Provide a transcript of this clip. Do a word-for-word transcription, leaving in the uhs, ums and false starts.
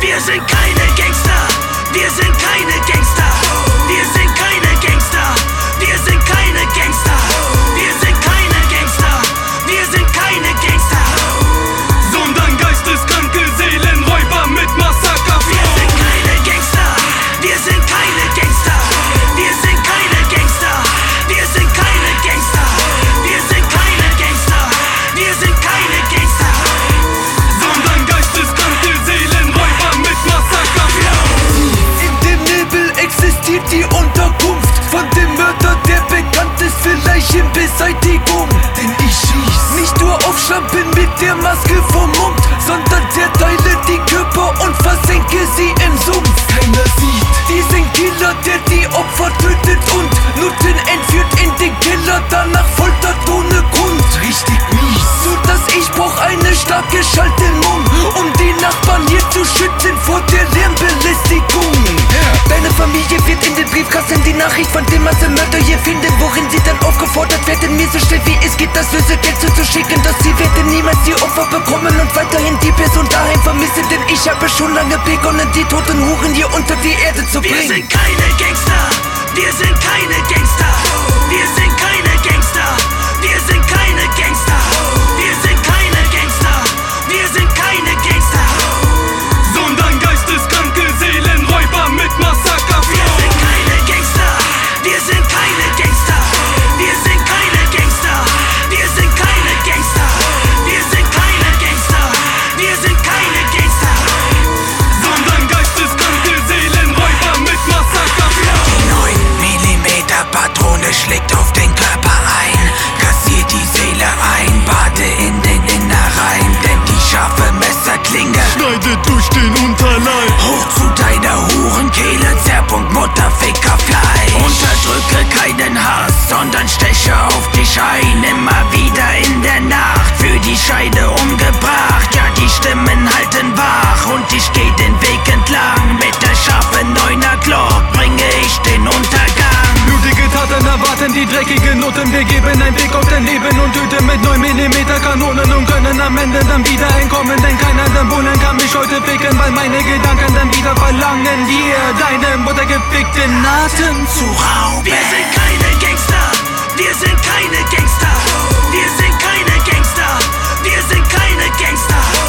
Wir sind keine Gangster, wir sind keine Gangster, wir sind keine Gangster, wir sind keine Gangster, wir sind keine Gangster, wir sind keine Gangster, sondern geisteskranke Seelenräuber mit Massakerflow. Wir sind keine Gangster, wir sind keine Gangster, wir sind keine Gangster, wir sind keine Gangster, wir sind keine Gangster, wir sind keine Gangster, sondern geisteskranke Seelenräuber mit Massakerflow. In dem Nebel existiert die Unterkunft von dem Mörder, der bekannt ist für Leichenbeseitigung. Denn ich schieß nicht nur auf Schlampen mit der Maske vom Mund, sondern zerteile die Körper und versenke sie im Sumpf. Keiner sieht diesen Killer, der die Opfer tötet und Nutten entführt in den Keller, danach foltert ohne Grund. Richtig mies, so dass ich brauch eine starke Schaltdämmung, um die Nachbarn hier zu schützen vor der Lärmbelästigung. Deine Familie wird in den Briefkasten die Nachricht von dem Massenmörder hier finden, worin sie dann aufgefordert werden, mir so schnell wie es geht das Lösegeld zuzuschicken. Doch sie werden niemals die Opfer bekommen und weiterhin die Person daheim vermissen, denn ich habe schon lange begonnen, die toten Huren hier unter die Erde zu bringen. Wir sind keine Gangster, wir sind keine Gangster, wir sind keine Gangster, wir sind keine Gangster, wir sind keine Gangster, wir sind keine Gangster, sondern geisteskranke Seelenräuber mit Massakerflow. Wir sind keine Gangster, wir sind keine Gangster, wir sind keine Gangster, wir sind keine Gangster, wir sind keine Gangster, wir sind keine Gangster, sondern geisteskranke Seelenräuber mit Massakerflow. Die neun Millimeter Patrone schlägt auf den Körper ein, kassiert die Seele ein, bade in den Innereien, denn die scharfe Messerklinge Schneidet durch den Unterleib. hoch zu deiner Hurenkehle, Zerrpunkt Mutterfickerfleisch. Unterdrücke keinen Hass, sondern steche auf dich ein, immer wieder in der Nacht, für die Scheide umgebracht. Ja, die Stimmen halten wach und ich geh den Weg entlang, mit der scharfen Neuner Glock bringe ich den Untergang. Blutige Taten erwarten die dreckigen Noten. Wir geben einen Weg auf dein Leben und töten mit neun Millimeter Kanonen und können am Ende dann wieder entkommen. Denn keiner der Bullen kann mich heute ficken, weil meine Gedanken dann wieder verlangen, dir deine Mutter gefickten Atem zu rauben. wir sind keine Gangster, wir sind keine Gangster, wir sind keine Gangster, wir sind keine Gangster,